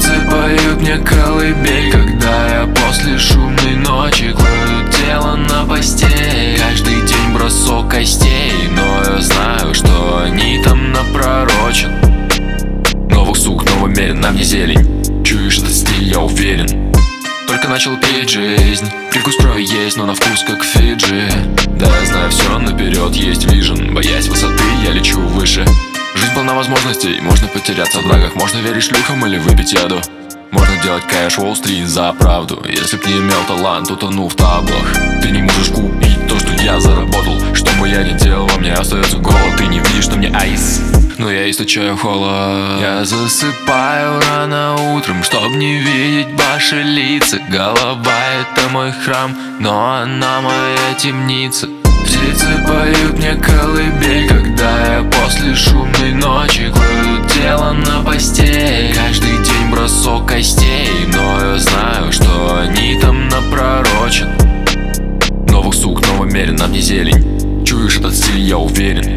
Птицы поют мне колыбель, когда я после шумной ночи кладу тело на постель. Каждый день бросок костей, но я знаю, что они там напророчат. Новых сук, новый мерен, на мне зелень. Чуешь этот стиль, я уверен. Только начал пить жизнь, привкус крови есть, но на вкус как Фиджи. Да, я знаю все наперед, есть вижен. Боясь высоты, я лечу выше. Жизнь полна возможностей, можно потеряться в драгах. Можно верить шлюхам или выпить яду. Можно делать кэш Уолл-стрит за правду. Если б не имел талант, утону в таблах. Ты не можешь купить то, что я заработал. Что бы я ни делал, во мне остается голод. Ты не видишь, что мне айс, но я источаю холод. Я засыпаю рано утром, чтоб не видеть ваши лица. Голова — это мой храм, но она моя темница. Птицы поют мне колыбель, когда я после шумной ночи кладу тело на постель. Каждый день бросок костей, но я знаю, что они там напророчат. Новых сук, новый мерен, на мне зелень. Чуешь этот стиль, я уверен.